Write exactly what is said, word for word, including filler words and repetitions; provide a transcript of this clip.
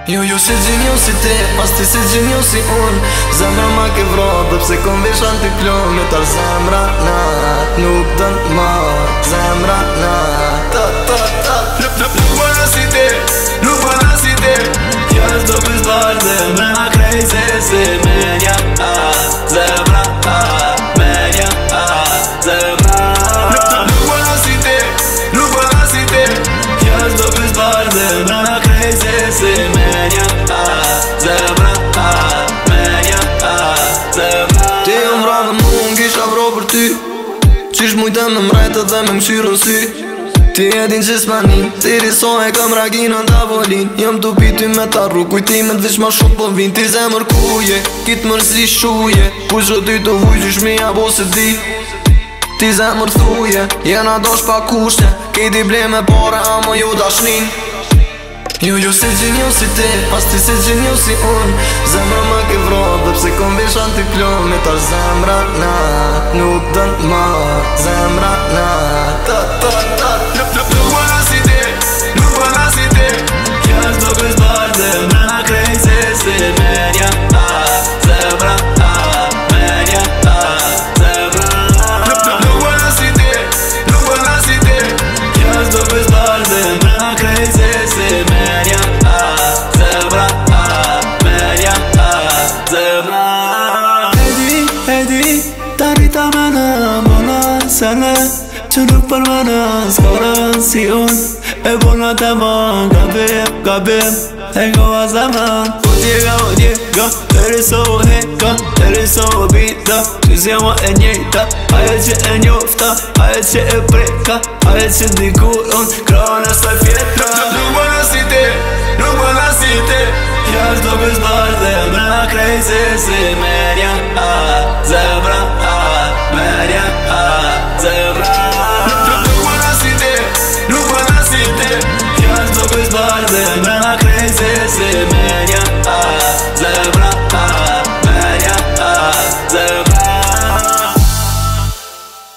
Jo ju si gjinjo si ti, pas ti si gjinjo si un. Zemra ma ke vro, dhe pse kom vishan t'i klon. Me tar zemra na, nuk dën ma. Zemra na, ta ta ta. Nuk bëna si ti, nuk bëna si ti. Fjallës do pëzbar, zemra crazy si menja. Zemra, menja, zemra. Nuk bëna si ti, nuk bëna si ti. Fjallës do pëzbar, zemra crazy si menja. Zemra, menja, zemra. Ti jo m'vra dhe mu n'kisha vro për ty. Qish mujtë me mrejtë dhe me mqyrën sy. Ti e din që s'manin, ti riso e kam raginën tavolin. Jëm t'u piti me ta rru, kujtimet vish ma shumë po vin. Ti zemër kuje, kitë mërzi shuje. Kush o ty të vuj qysh mi abo se di. Ti zemër thuje, jena dosh pa kushte. Kiti ble me pare amo ju dashnin. Jo ju si gjinjo si ti, pas ti si gjinjo si un. Zemra ma ke vro, dhe pse kom vishan t'i klon. Me tar zemra na, nuk dën ma. Zemra na, ta ta ta. Nuk bëna si ti, nuk bëna si ti. Fjallës do pëzbar, zemra crazy si menja. Zemra, menja, zemra. Nuk bëna si ti, nuk bëna si ti. Fjallës do pëzbar, zemra crazy si menja. Zemra, menja, zemra. Hedi, hedi, ta rita me në bona sene. Që nuk për me në s'kora si un. E bona të ma gabim, gabim. E goa zaman Odiega, odiega, eriso o heka, eriso o bita. Që zjama e njejta, aje që e njofta, aje që e preka, aje që dikur unë krana sa fjetra. Nuk bëna si ti, nuk bëna si ti. Fjallës do pëzbar dhe mra crazy si menja.